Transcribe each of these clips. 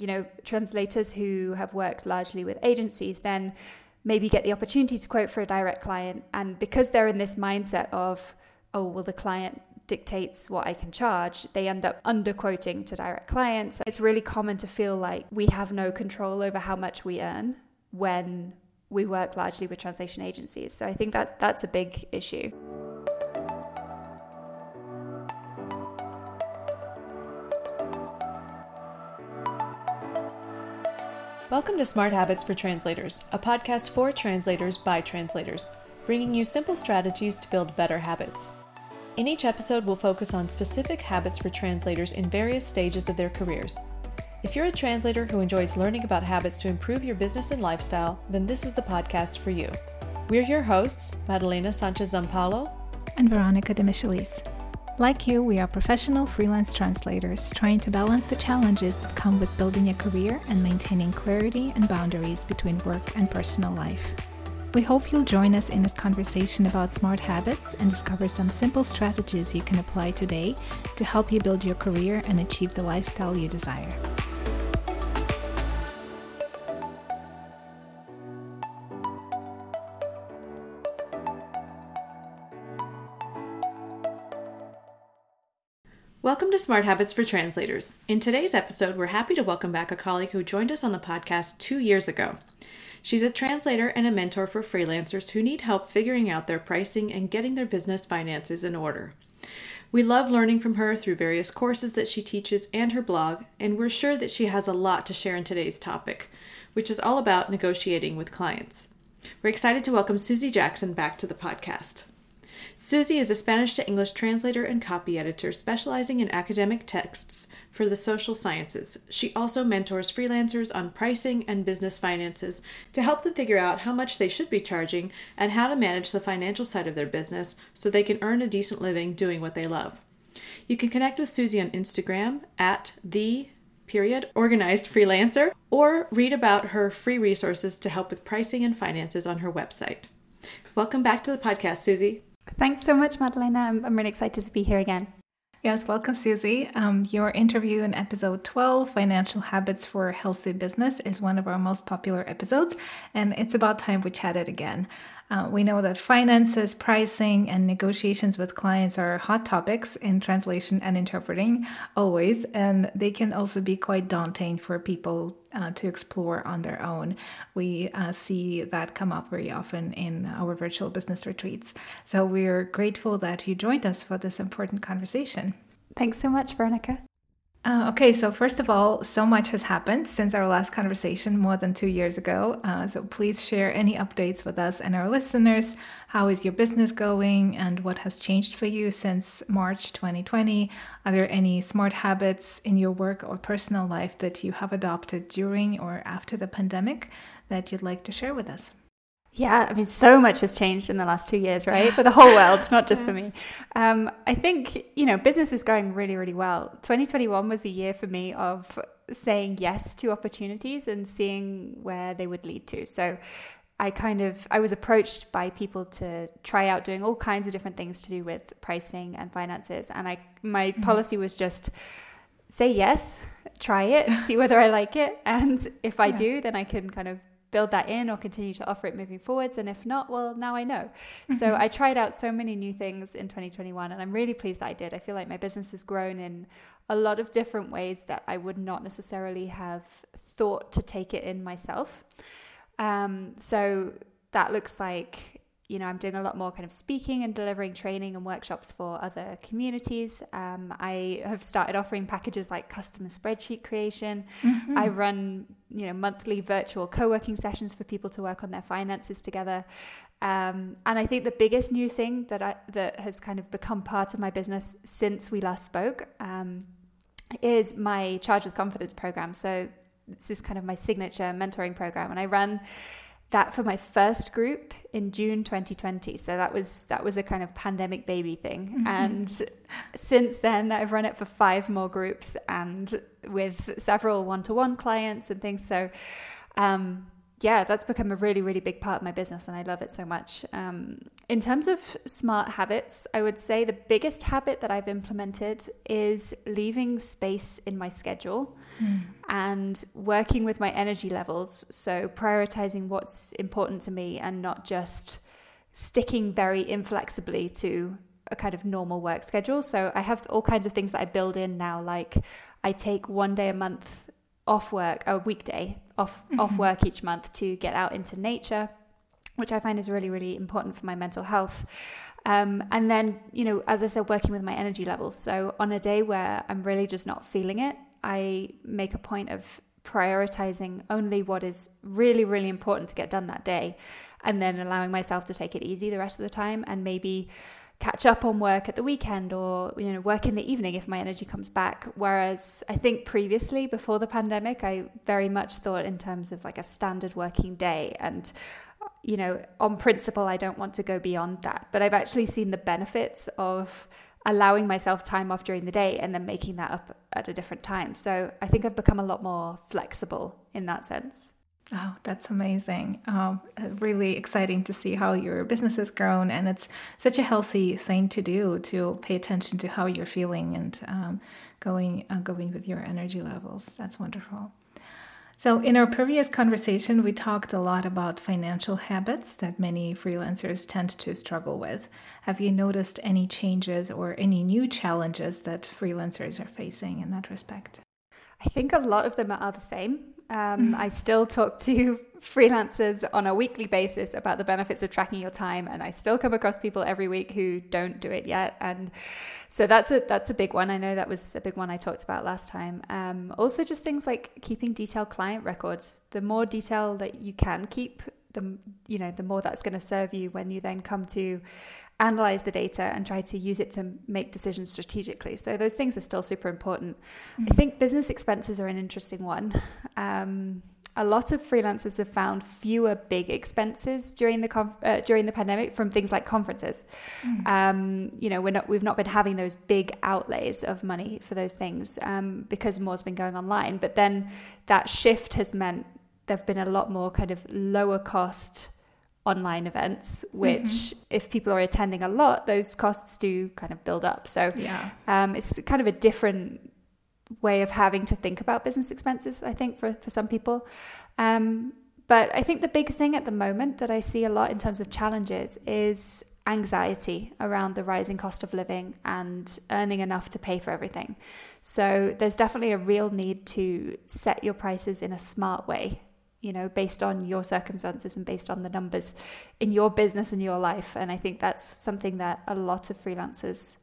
translators who have worked largely with agencies then maybe get the opportunity to quote for a direct client. And because they're in this mindset of, oh, well, the client dictates what I can charge, they end up underquoting to direct clients. It's really common to feel like we have no control over how much we earn when we work largely with translation agencies. So I think that's a big issue. Welcome to Smart Habits for Translators, a podcast for translators by translators, bringing you simple strategies to build better habits. In each episode, we'll focus on specific habits for translators in various stages of their careers. If you're a translator who enjoys learning about habits to improve your business and lifestyle, then this is the podcast for you. We're your hosts, Madalena Sanchez-Zampalo and Veronica de Michelis. Like you, we are professional freelance translators trying to balance the challenges that come with building a career and maintaining clarity and boundaries between work and personal life. We hope you'll join us in this conversation about smart habits and discover some simple strategies you can apply today to help you build your career and achieve the lifestyle you desire. Welcome to Smart Habits for Translators. In today's episode, we're happy to welcome back a colleague who joined us on the podcast 2 years ago. She's a translator and a mentor for freelancers who need help figuring out their pricing and getting their business finances in order. We love learning from her through various courses that she teaches and her blog, and we're sure that she has a lot to share in today's topic, which is all about negotiating with clients. We're excited to welcome Susie Jackson back to the podcast. Susie is a Spanish to English translator and copy editor specializing in academic texts for the social sciences. She also mentors freelancers on pricing and business finances to help them figure out how much they should be charging and how to manage the financial side of their business so they can earn a decent living doing what they love. You can connect with Susie on Instagram at @organized freelancer or read about her free resources to help with pricing and finances on her website. Welcome back to the podcast, Susie. Thanks so much, Madalena. I'm really excited to be here again. Yes, welcome, Susie. Your interview in episode 12, Financial Habits for a Healthy Business, is one of our most popular episodes, and it's about time we chatted again. We know that finances, pricing, and negotiations with clients are hot topics in translation and interpreting, always, and they can also be quite daunting for people to explore on their own. We see that come up very often in our virtual business retreats. So we're grateful that you joined us for this important conversation. Thanks so much, Veronica. Okay, so first of all, so much has happened since our last conversation more than 2 years ago. So please share any updates with us and our listeners. How is your business going and what has changed for you since March 2020? Are there any smart habits in your work or personal life that you have adopted during or after the pandemic that you'd like to share with us? Yeah, I mean, so much has changed in the last 2 years, right? For the whole world, not just for me. I think, business is going really, really well. 2021 was a year for me of saying yes to opportunities and seeing where they would lead to. So I was approached by people to try out doing all kinds of different things to do with pricing and finances. And my policy was just say yes, try it, see whether I like it. And if I do, then I can kind of build that in or continue to offer it moving forwards. And if not, well, now I know. So I tried out so many new things in 2021 and I'm really pleased that I did. I feel like my business has grown in a lot of different ways that I would not necessarily have thought to take it in myself. So that looks like, I'm doing a lot more kind of speaking and delivering training and workshops for other communities. I have started offering packages like custom spreadsheet creation. I run, monthly virtual co-working sessions for people to work on their finances together. And I think the biggest new thing that has kind of become part of my business since we last spoke is my Charge with Confidence program. So this is kind of my signature mentoring program, and I ran that for my first group in June 2020. So that was a kind of pandemic baby thing. And since then I've run it for 5 more groups and with several one-to-one clients and things. So yeah, that's become a really, really big part of my business, and I love it so much. In terms of smart habits, I would say the biggest habit that I've implemented is leaving space in my schedule and working with my energy levels. So prioritizing what's important to me and not just sticking very inflexibly to a kind of normal work schedule. So I have all kinds of things that I build in now, like I take one day a month off work, a weekday off work each month to get out into nature, which I find is really, really important for my mental health. And then, you know, as I said, working with my energy levels. So on a day where I'm really just not feeling it, I make a point of prioritizing only what is really, really important to get done that day, and then allowing myself to take it easy the rest of the time, and maybe catch up on work at the weekend, or, you know, work in the evening if my energy comes back. Whereas I think previously, before the pandemic, I very much thought in terms of like a standard working day, and, you know, on principle, I don't want to go beyond that. But I've actually seen the benefits of allowing myself time off during the day and then making that up at a different time. So I think I've become a lot more flexible in that sense. Oh, that's amazing. Really exciting to see how your business has grown. And it's such a healthy thing to do, to pay attention to how you're feeling and going with your energy levels. That's wonderful. So in our previous conversation, we talked a lot about financial habits that many freelancers tend to struggle with. Have you noticed any changes or any new challenges that freelancers are facing in that respect? I think a lot of them are the same. I still talk to freelancers on a weekly basis about the benefits of tracking your time, and I still come across people every week who don't do it yet. And so that's a big one. I know that was a big one I talked about last time. Also just things like keeping detailed client records. The more detail that you can keep, the more that's going to serve you when you then come to analyze the data and try to use it to make decisions strategically. So those things are still super important. I think business expenses are an interesting one. A lot of freelancers have found fewer big expenses during the pandemic from things like conferences. We've not been having those big outlays of money for those things because more's been going online. But then that shift has meant there've been a lot more kind of lower cost online events, which if people are attending a lot, those costs do kind of build up. So it's kind of a different way of having to think about business expenses, I think, for some people. But I think the big thing at the moment that I see a lot in terms of challenges is anxiety around the rising cost of living and earning enough to pay for everything. So there's definitely a real need to set your prices in a smart way, you know, based on your circumstances and based on the numbers in your business and your life. And I think that's something that a lot of freelancers,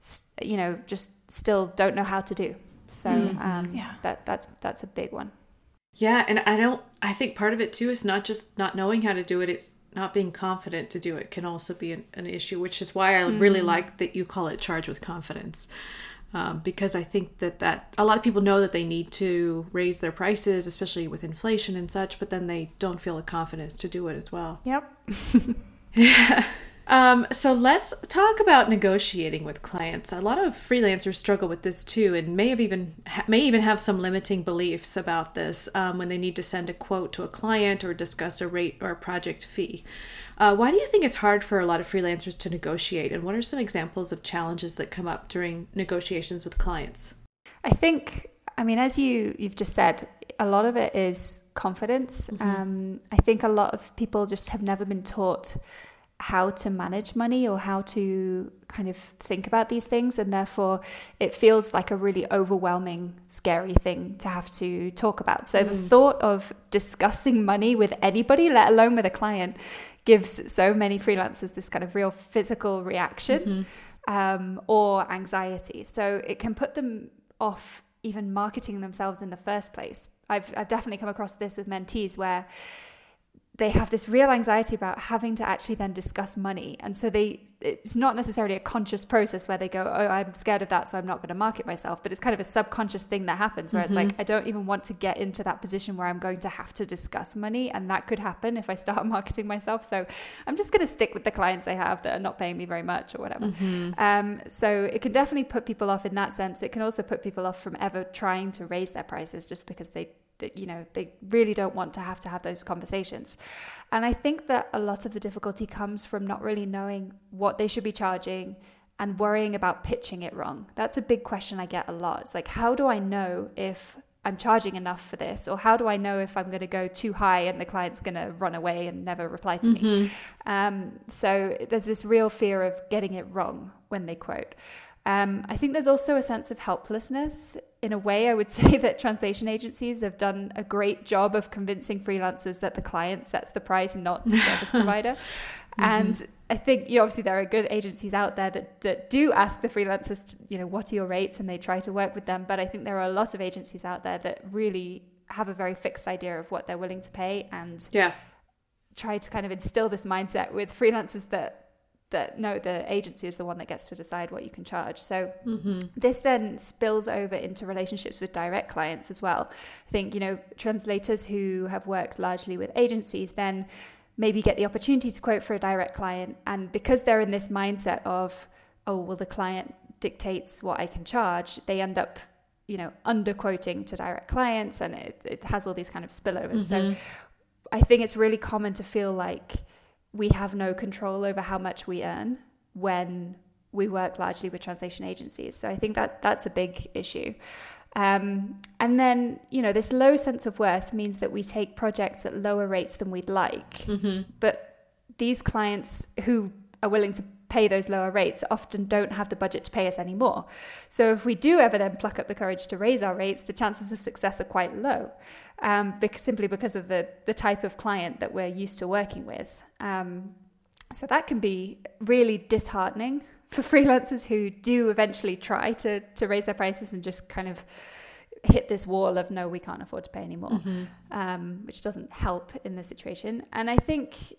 just still don't know how to do. So that's a big one. Yeah. And I think part of it too is not just not knowing how to do it. It's not being confident to do it can also be an issue, which is why I really like that you call it Charge with Confidence. Because I think that a lot of people know that they need to raise their prices, especially with inflation and such, but then they don't feel the confidence to do it as well. Yep. Yeah. So let's talk about negotiating with clients. A lot of freelancers struggle with this too, and may even have some limiting beliefs about this when they need to send a quote to a client or discuss a rate or a project fee. Why do you think it's hard for a lot of freelancers to negotiate, and what are some examples of challenges that come up during negotiations with clients? I think, as you've just said, a lot of it is confidence. I think a lot of people just have never been taught how to manage money or how to kind of think about these things, and therefore it feels like a really overwhelming, scary thing to have to talk about. So the thought of discussing money with anybody, let alone with a client, gives so many freelancers this kind of real physical reaction or anxiety. So it can put them off even marketing themselves in the first place. I've definitely come across this with mentees where they have this real anxiety about having to actually then discuss money. And so it's not necessarily a conscious process where they go, oh, I'm scared of that, so I'm not going to market myself. But it's kind of a subconscious thing that happens where it's like, I don't even want to get into that position where I'm going to have to discuss money. And that could happen if I start marketing myself. So I'm just going to stick with the clients I have that are not paying me very much or whatever. So it can definitely put people off in that sense. It can also put people off from ever trying to raise their prices just because they they really don't want to have those conversations. And I think that a lot of the difficulty comes from not really knowing what they should be charging and worrying about pitching it wrong. That's a big question I get a lot. It's like, how do I know if I'm charging enough for this? Or how do I know if I'm going to go too high and the client's going to run away and never reply to me? So there's this real fear of getting it wrong when they quote. I think there's also a sense of helplessness. In a way, I would say that translation agencies have done a great job of convincing freelancers that the client sets the price, not the service provider. And I think, obviously there are good agencies out there that do ask the freelancers, what are your rates? And they try to work with them. But I think there are a lot of agencies out there that really have a very fixed idea of what they're willing to pay, and try to kind of instill this mindset with freelancers that no, the agency is the one that gets to decide what you can charge. So this then spills over into relationships with direct clients as well. I think, translators who have worked largely with agencies then maybe get the opportunity to quote for a direct client. And because they're in this mindset of, the client dictates what I can charge, they end up, underquoting to direct clients, and it has all these kind of spillovers. So I think it's really common to feel like we have no control over how much we earn when we work largely with translation agencies. So I think that's a big issue. And then, this low sense of worth means that we take projects at lower rates than we'd like. But these clients who are willing to pay those lower rates often don't have the budget to pay us anymore. So if we do ever then pluck up the courage to raise our rates, the chances of success are quite low, simply because of the type of client that we're used to working with. So that can be really disheartening for freelancers who do eventually try to raise their prices and just kind of hit this wall of, no, we can't afford to pay anymore, which doesn't help in the situation. And I think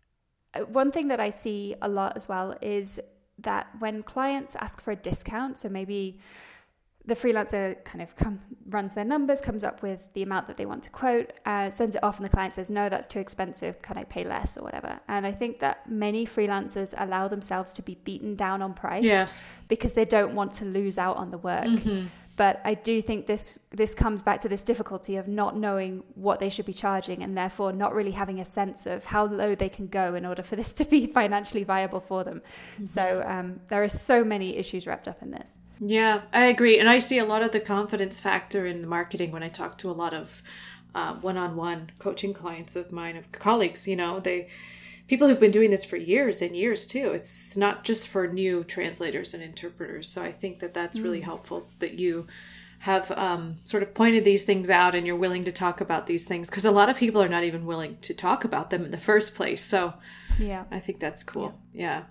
one thing that I see a lot as well is that when clients ask for a discount, so maybe the freelancer kind of runs their numbers, comes up with the amount that they want to quote, sends it off, and the client says, no, that's too expensive, can I pay less or whatever? And I think that many freelancers allow themselves to be beaten down on price because they don't want to lose out on the work. But I do think this comes back to this difficulty of not knowing what they should be charging, and therefore not really having a sense of how low they can go in order for this to be financially viable for them. So there are so many issues wrapped up in this. Yeah, I agree. And I see a lot of the confidence factor in the marketing when I talk to a lot of one-on-one coaching clients of mine, of colleagues. People who've been doing this for years and years too. It's not just for new translators and interpreters. So I think that that's really helpful that you have sort of pointed these things out and you're willing to talk about these things, because a lot of people are not even willing to talk about them in the first place. So I think that's cool. Yeah.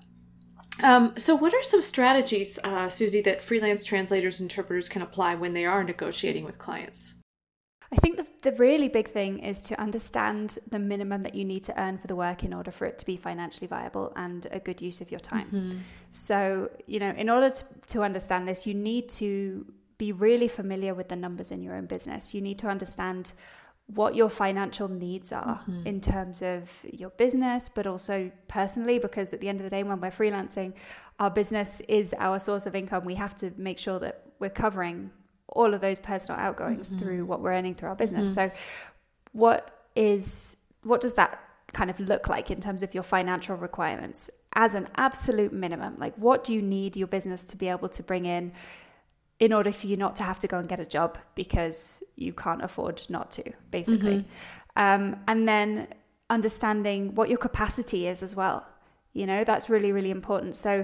So what are some strategies, Susie, that freelance translators and interpreters can apply when they are negotiating with clients? I think the really big thing is to understand the minimum that you need to earn for the work in order for it to be financially viable and a good use of your time. So, in order to understand this, you need to be really familiar with the numbers in your own business. You need to understand what your financial needs are in terms of your business, but also personally, because at the end of the day, when we're freelancing, our business is our source of income. We have to make sure that we're covering all of those personal outgoings through what we're earning through our business. So what does that kind of look like in terms of your financial requirements as an absolute minimum? Like, what do you need your business to be able to bring in order for you not to have to go and get a job because you can't afford not to, basically? And then understanding what your capacity is as well. That's really, really important. So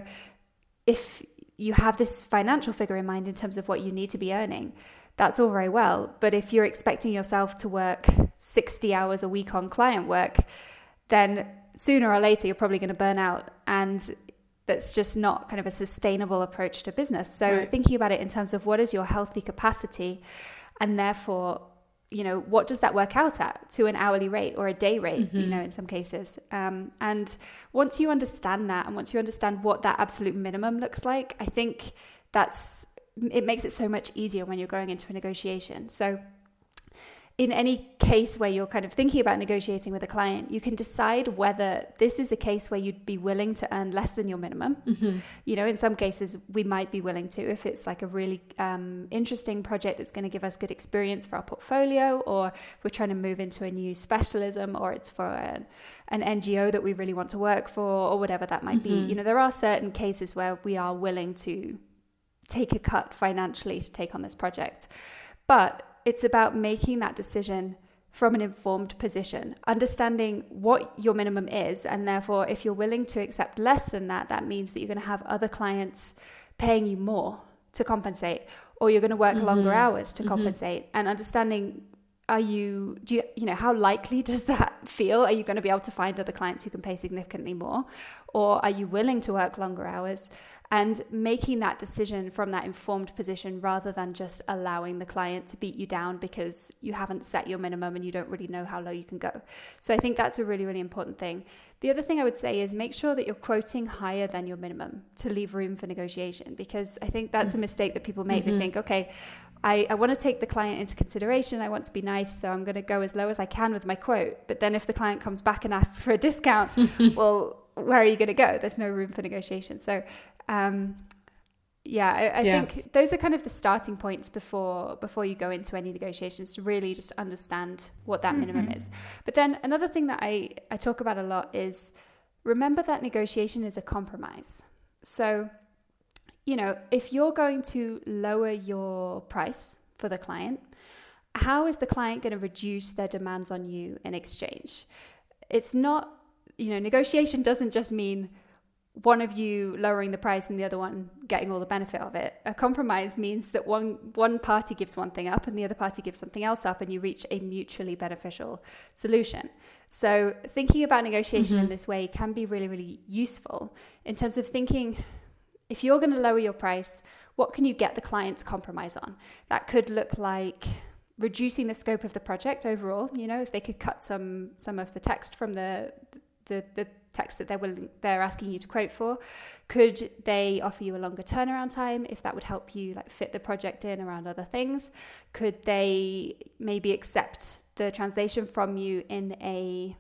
if you have this financial figure in mind in terms of what you need to be earning, that's all very well. But if you're expecting yourself to work 60 hours a week on client work, then sooner or later you're probably going to burn out. And that's just not kind of a sustainable approach to business. So thinking about it in terms of what is your healthy capacity, and therefore, what does that work out at to an hourly rate or a day rate, in some cases. And once you understand that, and once you understand what that absolute minimum looks like, I think it makes it so much easier when you're going into a negotiation. So in any case where you're kind of thinking about negotiating with a client, you can decide whether this is a case where you'd be willing to earn less than your minimum. You know, in some cases we might be willing to, if it's like a really interesting project that's going to give us good experience for our portfolio, or if we're trying to move into a new specialism, or it's for an NGO that we really want to work for, or whatever that might be. You know, there are certain cases where we are willing to take a cut financially to take on this project. But it's about making that decision from an informed position, understanding what your minimum is. And therefore, if you're willing to accept less than that, that means that you're going to have other clients paying you more to compensate, or you're going to work longer hours to compensate. And understanding, how likely does that feel? Are you going to be able to find other clients who can pay significantly more? Or are you willing to work longer hours? And making that decision from that informed position, rather than just allowing the client to beat you down because you haven't set your minimum and you don't really know how low you can go. So I think that's a really, really important thing. The other thing I would say is make sure that you're quoting higher than your minimum to leave room for negotiation, because I think that's a mistake that people make. They think, okay, I want to take the client into consideration. I want to be nice, so I'm going to go as low as I can with my quote. But then if the client comes back and asks for a discount, well, where are you going to go? There's no room for negotiation. So I think those are kind of the starting points before you go into any negotiations, to really just understand what that minimum is. But then another thing that I talk about a lot is, remember that negotiation is a compromise. So, you know, if you're going to lower your price for the client, how is the client going to reduce their demands on you in exchange? It's not, negotiation doesn't just mean one of you lowering the price and the other one getting all the benefit of it. A compromise means that one party gives one thing up and the other party gives something else up, and you reach a mutually beneficial solution. So thinking about negotiation in this way can be really, really useful in terms of thinking, if you're going to lower your price, what can you get the client to compromise on? That could look like reducing the scope of the project overall. If they could cut some of the text from the text that they're asking you to quote for. Could they offer you a longer turnaround time if that would help you fit the project in around other things? Could they maybe accept the translation from you in a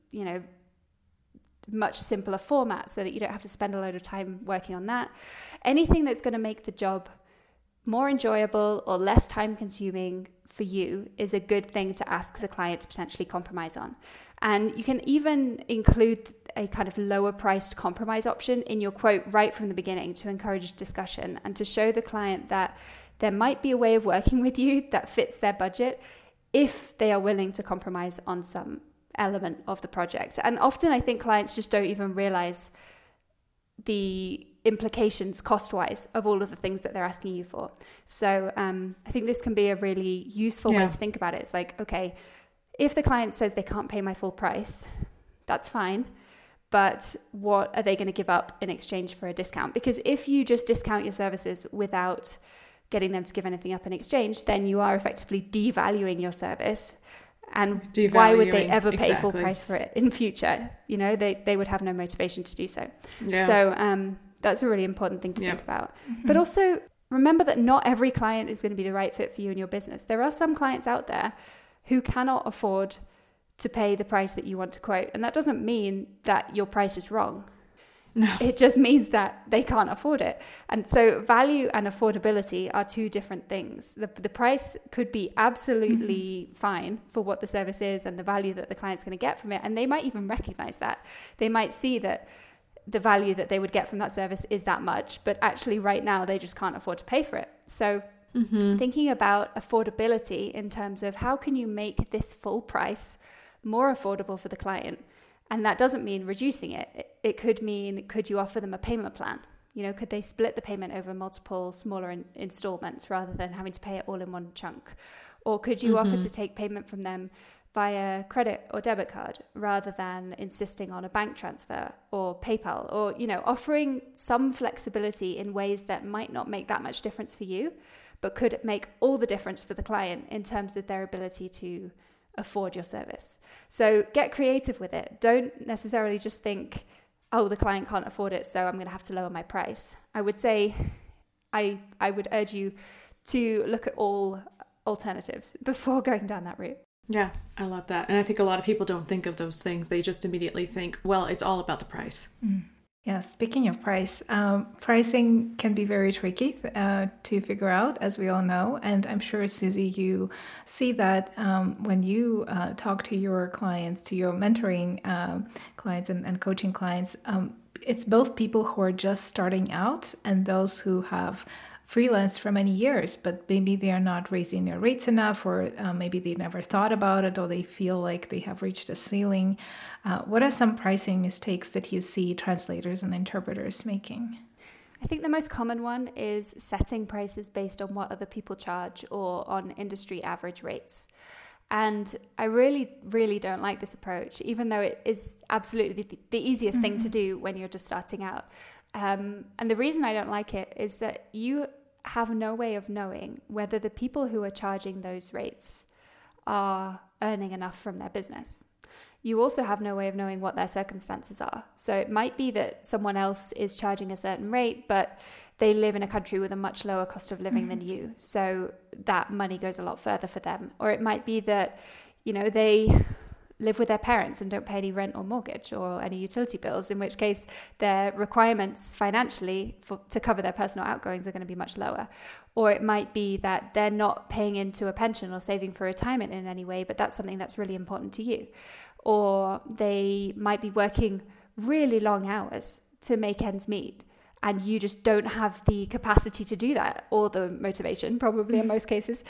much simpler format so that you don't have to spend a load of time working on that? Anything that's going to make the job more enjoyable or less time consuming for you is a good thing to ask the client to potentially compromise on. And you can even include a kind of lower priced compromise option in your quote right from the beginning to encourage discussion and to show the client that there might be a way of working with you that fits their budget if they are willing to compromise on some element of the project. And often I think clients just don't even realize the implications cost-wise of all of the things that they're asking you for. So I think this can be a really useful way to think about it. It's like, okay, if the client says they can't pay my full price, that's fine. But what are they going to give up in exchange for a discount? Because if you just discount your services without getting them to give anything up in exchange, then you are effectively devaluing your service. And why would they ever pay full price for it in future? They would have no motivation to do so. Yeah. So that's a really important thing to think about. But also remember that not every client is going to be the right fit for you and your business. There are some clients out there who cannot afford to pay the price that you want to quote. And that doesn't mean that your price is wrong. No. It just means that they can't afford it. And so value and affordability are two different things. The price could be absolutely fine for what the service is and the value that the client's going to get from it. And they might even recognize that. They might see that the value that they would get from that service is that much, but actually right now they just can't afford to pay for it. So thinking about affordability in terms of how can you make this full price more affordable for the client? And that doesn't mean reducing it. It could mean, could you offer them a payment plan? Could they split the payment over multiple smaller installments rather than having to pay it all in one chunk? Or could you offer to take payment from them via credit or debit card rather than insisting on a bank transfer or PayPal? Or, offering some flexibility in ways that might not make that much difference for you, but could make all the difference for the client in terms of their ability to afford your service. So get creative with it. Don't necessarily just think, oh, the client can't afford it, so I'm going to have to lower my price. I would say, I would urge you to look at all alternatives before going down that route. Yeah, I love that. And I think a lot of people don't think of those things. They just immediately think, well, it's all about the price. Yeah, speaking of price, pricing can be very tricky to figure out, as we all know. And I'm sure, Susie, you see that when you talk to your clients, to your mentoring clients and coaching clients, it's both people who are just starting out and those who have freelanced for many years, but maybe they are not raising their rates enough, or maybe they never thought about it, or they feel like they have reached a ceiling. What are some pricing mistakes that you see translators and interpreters making? I think the most common one is setting prices based on what other people charge or on industry average rates. And I really, really don't like this approach, even though it is absolutely the easiest thing to do when you're just starting out. And the reason I don't like it is that you have no way of knowing whether the people who are charging those rates are earning enough from their business. You also have no way of knowing what their circumstances are. So it might be that someone else is charging a certain rate, but they live in a country with a much lower cost of living than you. So that money goes a lot further for them. Or it might be that, they live with their parents and don't pay any rent or mortgage or any utility bills, in which case their requirements financially to cover their personal outgoings are going to be much lower. Or it might be that they're not paying into a pension or saving for retirement in any way, but that's something that's really important to you. Or they might be working really long hours to make ends meet, and you just don't have the capacity to do that, or the motivation, probably in most cases.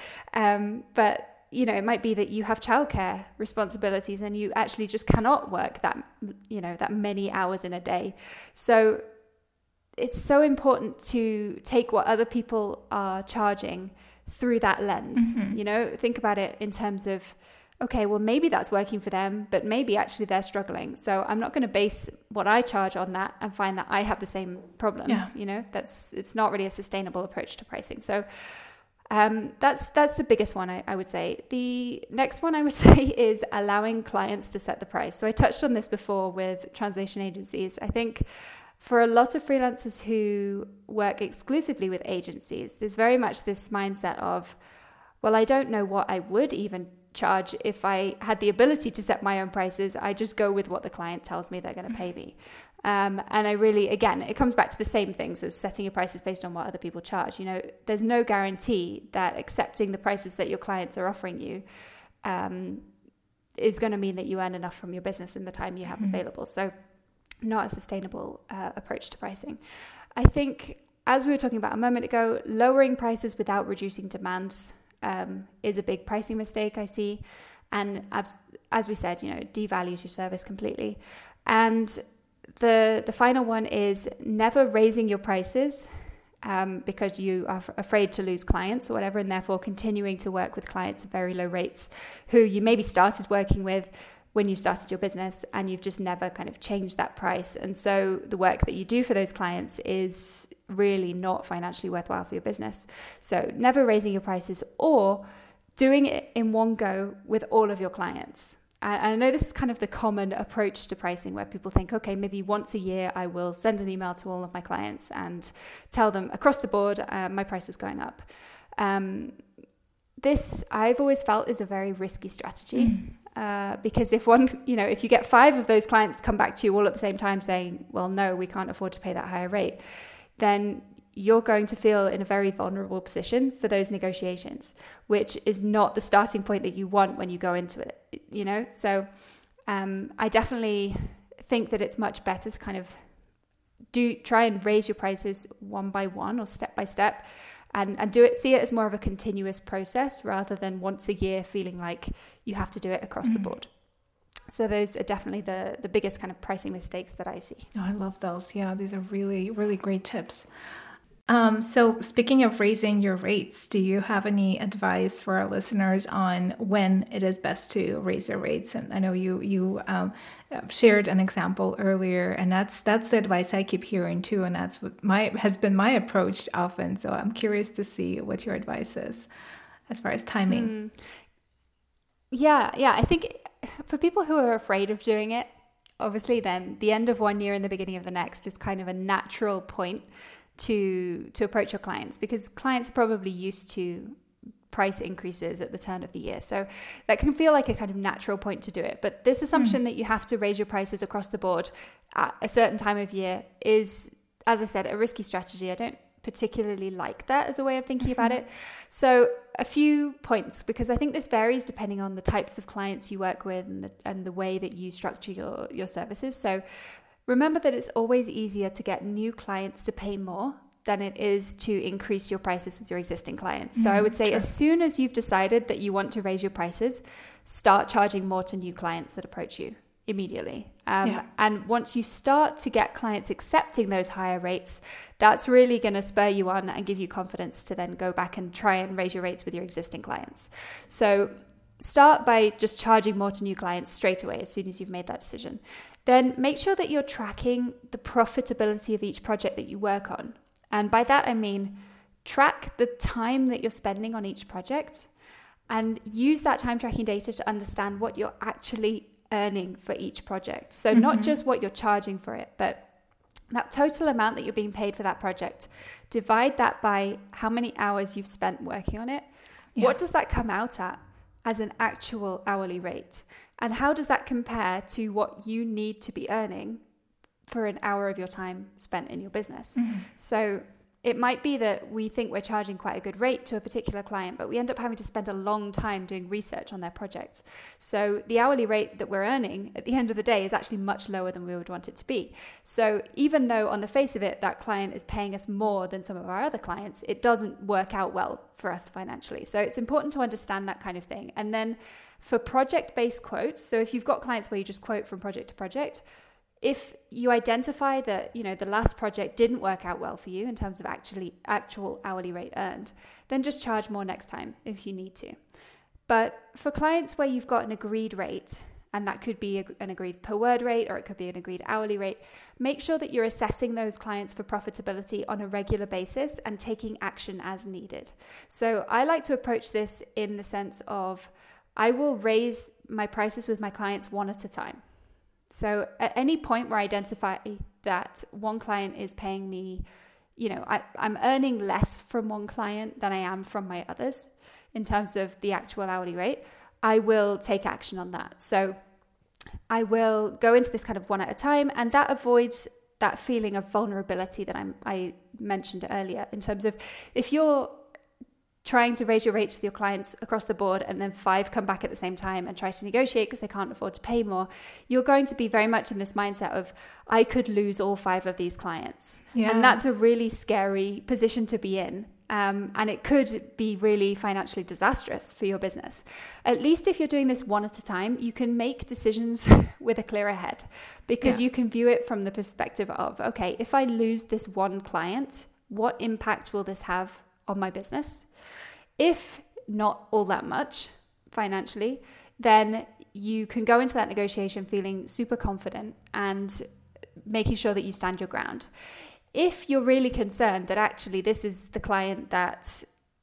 But it might be that you have childcare responsibilities and you actually just cannot work that many hours in a day. So it's so important to take what other people are charging through that lens. Think about it in terms of, okay, well, maybe that's working for them, but maybe actually they're struggling. So I'm not going to base what I charge on that and find that I have the same problems. It's not really a sustainable approach to pricing. So that's the biggest one, I would say. The next one I would say is allowing clients to set the price. So I touched on this before with translation agencies. I think for a lot of freelancers who work exclusively with agencies, there's very much this mindset of, well, I don't know what I would even charge if I had the ability to set my own prices. I just go with what the client tells me they're going to pay me. And I really, again, it comes back to the same things as setting your prices based on what other people charge. There's no guarantee that accepting the prices that your clients are offering you is going to mean that you earn enough from your business in the time you have available. So not a sustainable approach to pricing. I think, as we were talking about a moment ago, lowering prices without reducing demands is a big pricing mistake I see. And as we said, devalues your service completely. And the final one is never raising your prices because you are afraid to lose clients or whatever, and therefore continuing to work with clients at very low rates who you maybe started working with when you started your business and you've just never kind of changed that price. And so the work that you do for those clients is really not financially worthwhile for your business. So never raising your prices, or doing it in one go with all of your clients. And I know this is kind of the common approach to pricing, where people think, okay, maybe once a year I will send an email to all of my clients and tell them across the board my price is going up. This I've always felt is a very risky strategy. Because if you get 5 of those clients come back to you all at the same time saying, well, no, we can't afford to pay that higher rate, then you're going to feel in a very vulnerable position for those negotiations, which is not the starting point that you want when you go into it, So I definitely think that it's much better to kind of try and raise your prices one by one or step by step, and see it as more of a continuous process rather than once a year feeling like you have to do it across the board. So those are definitely the biggest kind of pricing mistakes that I see. Oh, I love those. Yeah, these are really, really great tips. So speaking of raising your rates, do you have any advice for our listeners on when it is best to raise your rates? And I know you shared an example earlier, and that's the advice I keep hearing too, and that's what has been my approach often. So I'm curious to see what your advice is as far as timing. Yeah. I think for people who are afraid of doing it, obviously then the end of one year and the beginning of the next is kind of a natural point to approach your clients, because clients are probably used to price increases at the turn of the year. So that can feel like a kind of natural point to do it. But this assumption that you have to raise your prices across the board at a certain time of year is, as I said, a risky strategy. I don't particularly like that as a way of thinking about it. So a few points, because I think this varies depending on the types of clients you work with and the way that you structure your services. So remember that it's always easier to get new clients to pay more than it is to increase your prices with your existing clients. So I would say as soon as you've decided that you want to raise your prices, start charging more to new clients that approach you immediately. And once you start to get clients accepting those higher rates, that's really going to spur you on and give you confidence to then go back and try and raise your rates with your existing clients. So start by just charging more to new clients straight away as soon as you've made that decision. Then make sure that you're tracking the profitability of each project that you work on. And by that, I mean, track the time that you're spending on each project and use that time tracking data to understand what you're actually earning for each project. So not just what you're charging for it, but that total amount that you're being paid for that project. Divide that by how many hours you've spent working on it. Yeah. What does that come out at as an actual hourly rate? And how does that compare to what you need to be earning for an hour of your time spent in your business? So it might be that we think we're charging quite a good rate to a particular client, but we end up having to spend a long time doing research on their projects. So the hourly rate that we're earning at the end of the day is actually much lower than we would want it to be. So even though on the face of it, that client is paying us more than some of our other clients, it doesn't work out well for us financially. So it's important to understand that kind of thing. And then for project-based quotes, so if you've got clients where you just quote from project to project, if you identify that, the last project didn't work out well for you in terms of actual hourly rate earned, then just charge more next time if you need to. But for clients where you've got an agreed rate, and that could be an agreed per word rate or it could be an agreed hourly rate, make sure that you're assessing those clients for profitability on a regular basis and taking action as needed. So I like to approach this in the sense of I will raise my prices with my clients one at a time. So at any point where I identify that one client is paying me, I'm earning less from one client than I am from my others in terms of the actual hourly rate, I will take action on that. So I will go into this kind of one at a time, and that avoids that feeling of vulnerability that I mentioned earlier, in terms of if you're trying to raise your rates with your clients across the board and then 5 come back at the same time and try to negotiate because they can't afford to pay more, you're going to be very much in this mindset of, I could lose all 5 of these clients. Yeah. And that's a really scary position to be in. And it could be really financially disastrous for your business. At least if you're doing this one at a time, you can make decisions with a clearer head, because you can view it from the perspective of, okay, if I lose this one client, what impact will this have on my business? If not all that much financially, then you can go into that negotiation feeling super confident and making sure that you stand your ground. If you're really concerned that actually this is the client that,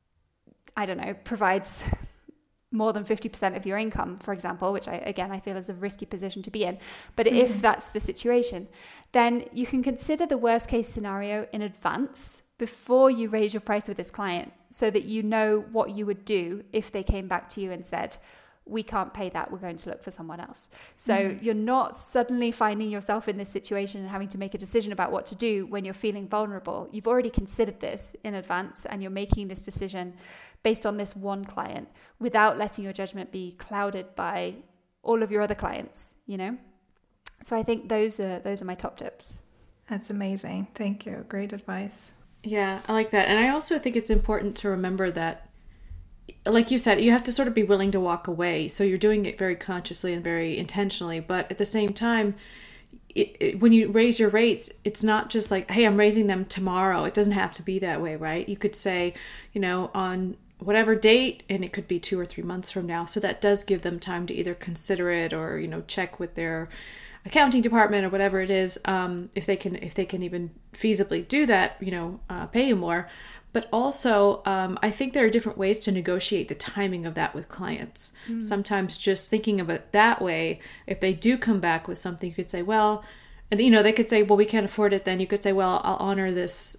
provides more than 50% of your income, for example, which I feel is a risky position to be in. But if that's the situation, then you can consider the worst case scenario in advance before you raise your price with this client, so that you know what you would do if they came back to you and said, we can't pay that, we're going to look for someone else. So you're not suddenly finding yourself in this situation and having to make a decision about what to do when you're feeling vulnerable. You've already considered this in advance, and you're making this decision based on this one client without letting your judgment be clouded by all of your other clients, So I think those are my top tips. That's amazing. Thank you. Great advice. Yeah, I like that. And I also think it's important to remember that, like you said, you have to sort of be willing to walk away. So you're doing it very consciously and very intentionally. But at the same time, when you raise your rates, it's not just like, hey, I'm raising them tomorrow. It doesn't have to be that way, right? You could say, on whatever date, and it could be 2 or 3 months from now. So that does give them time to either consider it or, check with their accounting department or whatever it is, if they can even feasibly do that, pay you more. But also, I think there are different ways to negotiate the timing of that with clients. Sometimes just thinking of it that way, if they do come back with something, you could say, well, they could say, well, we can't afford it. Then you could say, well, I'll honor this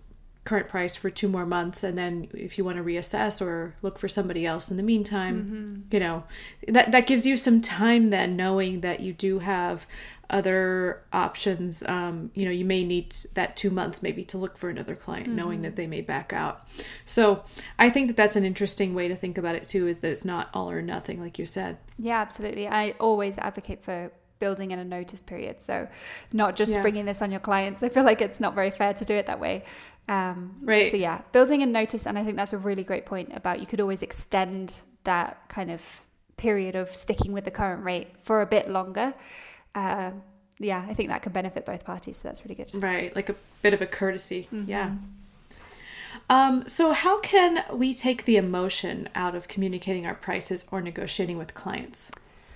current price for 2 more months, and then if you want to reassess or look for somebody else in the meantime, you know, that gives you some time then, knowing that you do have other options. You know, you may need that 2 months maybe to look for another client, knowing that they may back out. So I think that that's an interesting way to think about it too, is that it's not all or nothing, like you said. Yeah, absolutely. I always advocate for building in a notice period. So not just springing this on your clients. I feel like it's not very fair to do it that way. Right. So yeah, building in notice. And I think that's a really great point about, you could always extend that kind of period of sticking with the current rate for a bit longer. Yeah, I think that could benefit both parties. So that's really good. Right. Like a bit of a courtesy. Yeah. So how can we take the emotion out of communicating our prices or negotiating with clients?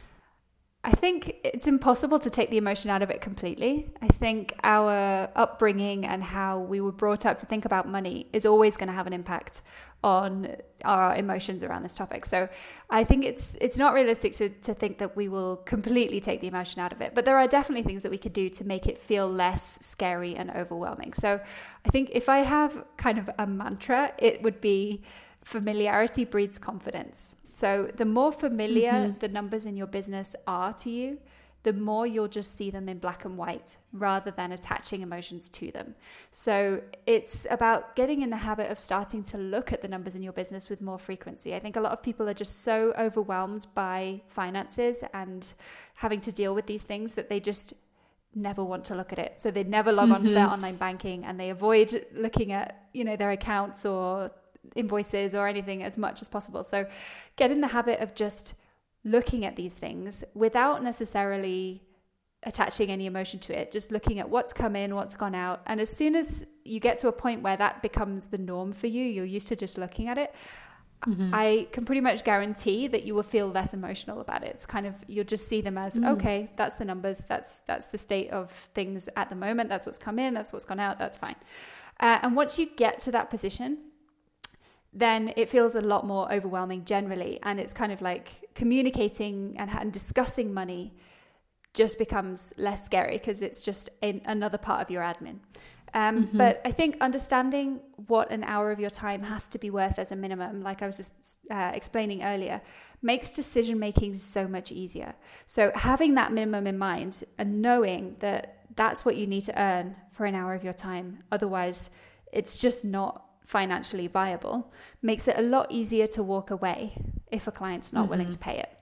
I think it's impossible to take the emotion out of it completely. I think our upbringing and how we were brought up to think about money is always going to have an impact on our emotions around this topic. So I think it's not realistic to think that we will completely take the emotion out of it. But there are definitely things that we could do to make it feel less scary and overwhelming. So I think if I have kind of a mantra, it would be familiarity breeds confidence. So the more familiar the numbers in your business are to you, the more you'll just see them in black and white rather than attaching emotions to them. So it's about getting in the habit of starting to look at the numbers in your business with more frequency. I think a lot of people are just so overwhelmed by finances and having to deal with these things that they just never want to look at it. So they never log onto their online banking, and they avoid looking at, you know, their accounts or invoices or anything as much as possible. So get in the habit of just looking at these things without necessarily attaching any emotion to it, just looking at what's come in, what's gone out. And as soon as you get to a point where that becomes the norm for you, you're used to just looking at it, I can pretty much guarantee that you will feel less emotional about it. It's kind of, you'll just see them as, okay, that's the numbers, that's the state of things at the moment, that's what's come in, that's what's gone out, that's fine. And once you get to that position, then it feels a lot more overwhelming generally. And it's kind of like communicating and discussing money just becomes less scary because it's just another part of your admin. But I think understanding what an hour of your time has to be worth as a minimum, like I was just explaining earlier, makes decision-making so much easier. So having that minimum in mind and knowing that that's what you need to earn for an hour of your time, otherwise it's just not financially viable, makes it a lot easier to walk away if a client's not willing to pay it.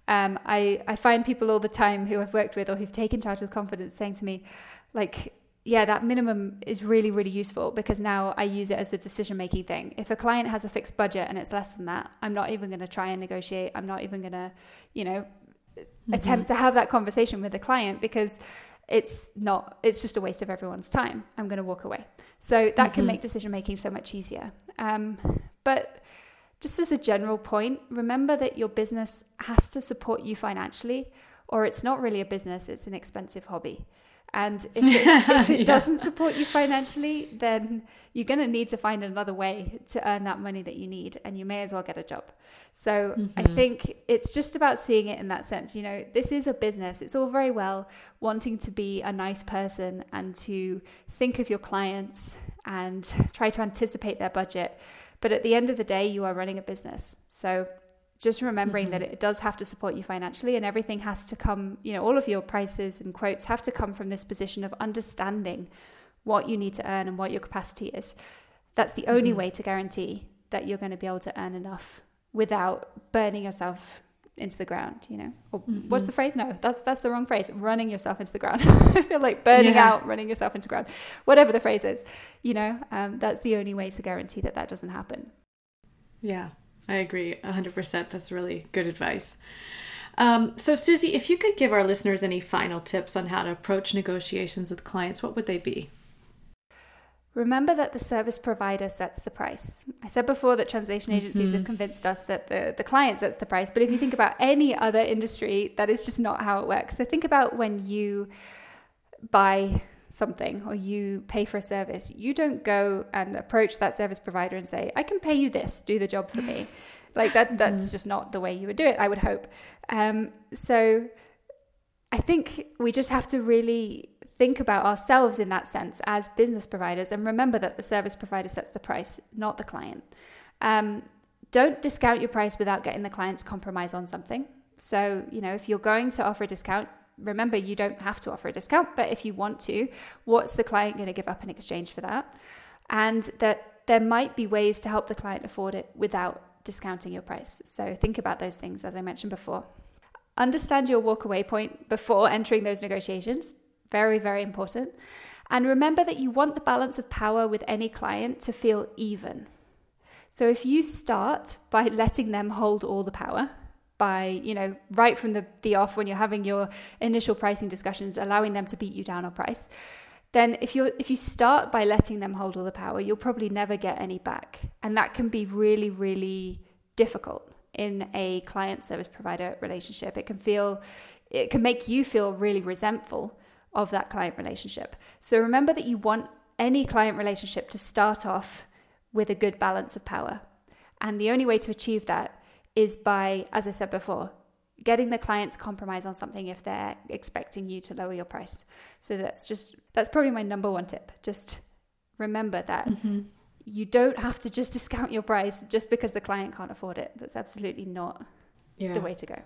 I find people all the time who I've worked with or who've taken charge with confidence saying to me, like, yeah, that minimum is really, really useful because now I use it as a decision-making thing. If a client has a fixed budget and it's less than that, I'm not even going to try and negotiate. I'm not even going to, you know, attempt to have that conversation with the client because it's just a waste of everyone's time. I'm going to walk away. So that can make decision-making so much easier. But just as a general point, remember that your business has to support you financially, or it's not really a business, it's an expensive hobby. And if it doesn't support you financially, then you're going to need to find another way to earn that money that you need, and you may as well get a job. So I think it's just about seeing it in that sense. You know, this is a business. It's all very well wanting to be a nice person and to think of your clients and try to anticipate their budget. But at the end of the day, you are running a business. So just remembering that it does have to support you financially, and everything has to come, you know, all of your prices and quotes have to come from this position of understanding what you need to earn and what your capacity is. That's the only way to guarantee that you're going to be able to earn enough without burning yourself into the ground, you know. Or what's the phrase? No, that's the wrong phrase. Running yourself into the ground. I feel like burning out, running yourself into the ground. Whatever the phrase is, you know, that's the only way to guarantee that doesn't happen. Yeah. I agree 100%. That's really good advice. So Susie, if you could give our listeners any final tips on how to approach negotiations with clients, what would they be? Remember that the service provider sets the price. I said before that translation agencies have convinced us that the client sets the price. But if you think about any other industry, that is just not how it works. So think about when you buy something or you pay for a service, you don't go and approach that service provider and say, I can pay you this, do the job for me. Like that's just not the way you would do it, I would hope. So I think we just have to really think about ourselves in that sense as business providers, and remember that the service provider sets the price, not the client. Don't discount your price without getting the client to compromise on something. So, if you're going to offer a discount, remember you don't have to offer a discount, but if you want to, what's the client going to give up in exchange for that? And that there might be ways to help the client afford it without discounting your price. So think about those things, as I mentioned before. Understand your walkaway point before entering those negotiations. Very, very important. And remember that you want the balance of power with any client to feel even. So if you start by letting them hold all the power, by, right from the off when you're having your initial pricing discussions, allowing them to beat you down on price, then if you start by letting them hold all the power, you'll probably never get any back. And that can be really, really difficult in a client service provider relationship. It can make you feel really resentful of that client relationship. So remember that you want any client relationship to start off with a good balance of power. And the only way to achieve that is by, as I said before, getting the client to compromise on something if they're expecting you to lower your price. So that's probably my number one tip. Just remember that you don't have to just discount your price just because the client can't afford it. That's absolutely not the way to go.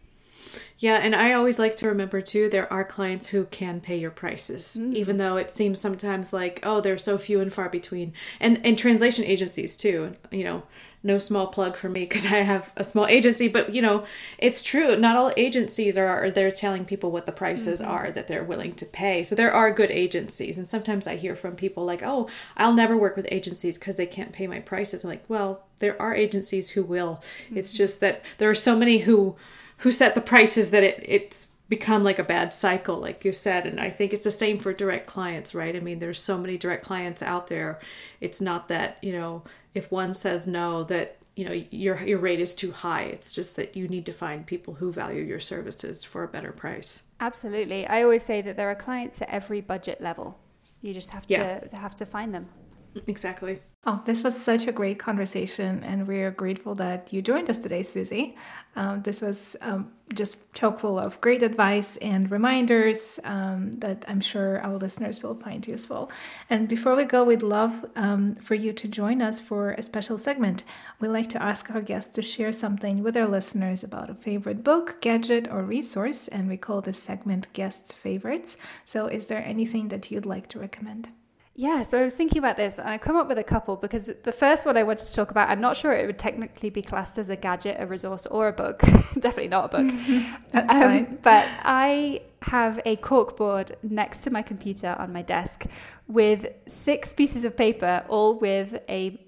Yeah, and I always like to remember too, there are clients who can pay your prices, even though it seems sometimes like, oh, they're so few and far between. And translation agencies too, no small plug for me because I have a small agency, but it's true. Not all agencies are they're telling people what the prices are that they're willing to pay. So there are good agencies. And sometimes I hear from people like, oh, I'll never work with agencies because they can't pay my prices. I'm like, well, there are agencies who will. It's just that there are so many who set the prices that it's become like a bad cycle, like you said. And I think it's the same for direct clients, right? I mean, there's so many direct clients out there. It's not that, if one says no, that, your rate is too high. It's just that you need to find people who value your services for a better price. Absolutely. I always say that there are clients at every budget level. You just have to find them. Exactly. Oh, this was such a great conversation, and we're grateful that you joined us today, Susie. This was just chock full of great advice and reminders that I'm sure our listeners will find useful. And before we go, we'd love for you to join us for a special segment. We like to ask our guests to share something with our listeners about a favorite book, gadget, or resource, and we call this segment Guests' Favorites. So is there anything that you'd like to recommend? Yeah, so I was thinking about this and I come up with a couple because the first one I wanted to talk about, I'm not sure it would technically be classed as a gadget, a resource, or a book. Definitely not a book. That's fine. But I have a corkboard next to my computer on my desk with 6 pieces of paper, all with a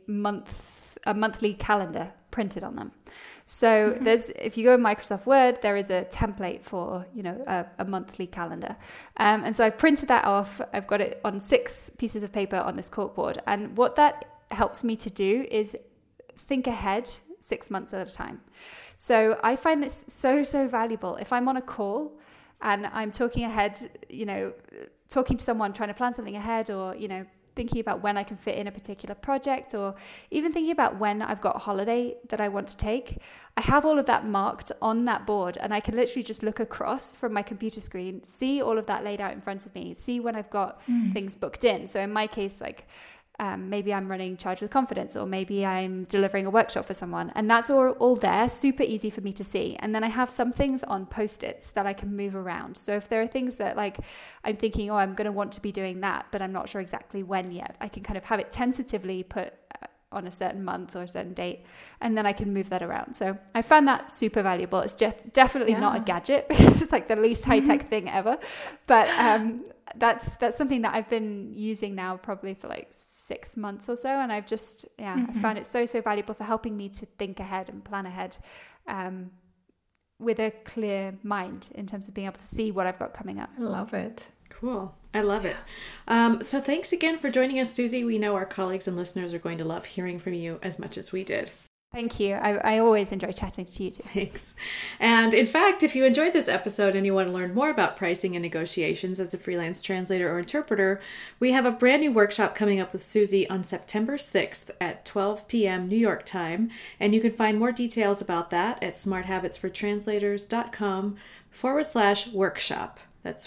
monthly calendar printed on them. So if you go in Microsoft Word, there is a template for, a monthly calendar. And so I've printed that off. I've got it on 6 pieces of paper on this corkboard. And what that helps me to do is think ahead 6 months at a time. So I find this so, so valuable. If I'm on a call and I'm talking ahead, talking to someone, trying to plan something ahead, or, thinking about when I can fit in a particular project, or even thinking about when I've got a holiday that I want to take, I have all of that marked on that board, and I can literally just look across from my computer screen, see all of that laid out in front of me, see when I've got things booked in. So in my case, maybe I'm running Charge with Confidence, or maybe I'm delivering a workshop for someone, and that's all there, super easy for me to see. And then I have some things on Post-its that I can move around. So if there are things that I'm thinking, I'm going to want to be doing that, but I'm not sure exactly when yet, I can kind of have it tentatively put on a certain month or a certain date, and then I can move that around. So I found that super valuable. It's definitely not a gadget because it's like the least high-tech thing ever, but that's something that I've been using now probably for 6 months or so, and I've just I found it so, so valuable for helping me to think ahead and plan ahead with a clear mind in terms of being able to see what I've got coming up. I love it. Cool. I love it. So thanks again for joining us, Susie. We know our colleagues and listeners are going to love hearing from you as much as we did. Thank you. I always enjoy chatting to you too. Thanks. And in fact, if you enjoyed this episode and you want to learn more about pricing and negotiations as a freelance translator or interpreter, we have a brand new workshop coming up with Susie on September 6th at 12 p.m. New York time. And you can find more details about that at smarthabitsfortranslators.com/workshop. That's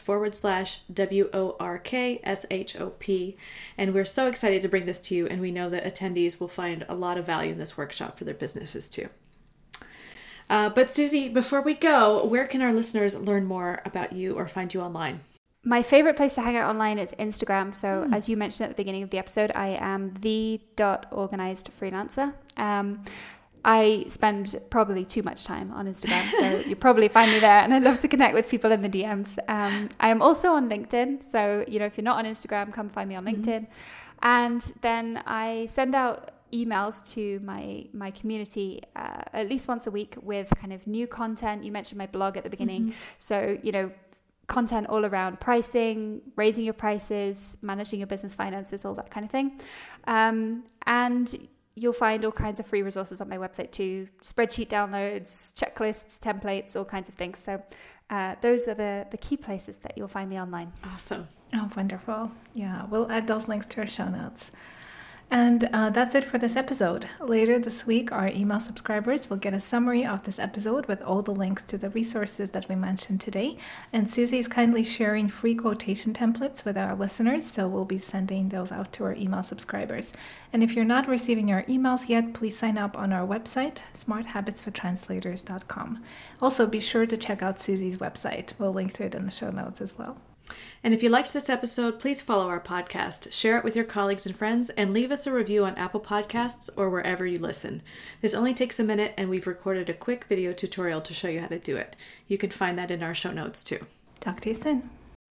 /WORKSHOP. And we're so excited to bring this to you, and we know that attendees will find a lot of value in this workshop for their businesses too. But Susie, before we go, where can our listeners learn more about you or find you online? My favorite place to hang out online is Instagram. So as you mentioned at the beginning of the episode, I am the.organizedfreelancer. I spend probably too much time on Instagram, so you'll probably find me there, and I'd love to connect with people in the DMs. I am also on LinkedIn, so if you're not on Instagram, come find me on LinkedIn. And then I send out emails to my community at least once a week with kind of new content. You mentioned my blog at the beginning, so content all around pricing, raising your prices, managing your business finances, all that kind of thing. And you'll find all kinds of free resources on my website too, spreadsheet downloads, checklists, templates, all kinds of things. So those are the key places that you'll find me online. Awesome. Oh, wonderful. Yeah, we'll add those links to our show notes. And that's it for this episode. Later this week, our email subscribers will get a summary of this episode with all the links to the resources that we mentioned today. And Susie is kindly sharing free quotation templates with our listeners, so we'll be sending those out to our email subscribers. And if you're not receiving our emails yet, please sign up on our website, smarthabitsfortranslators.com. Also, be sure to check out Susie's website. We'll link to it in the show notes as well. And if you liked this episode, please follow our podcast, share it with your colleagues and friends, and leave us a review on Apple Podcasts or wherever you listen. This only takes a minute, and we've recorded a quick video tutorial to show you how to do it. You can find that in our show notes too. Talk to you soon.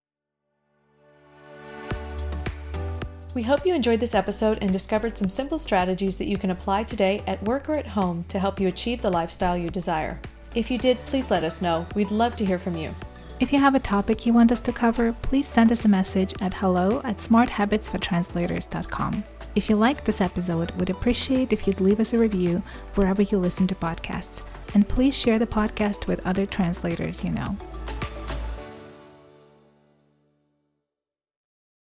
We hope you enjoyed this episode and discovered some simple strategies that you can apply today at work or at home to help you achieve the lifestyle you desire. If you did, please let us know. We'd love to hear from you. If you have a topic you want us to cover, please send us a message at hello@smarthabitsfortranslators.com. If you liked this episode, we'd appreciate if you'd leave us a review wherever you listen to podcasts. And please share the podcast with other translators you know.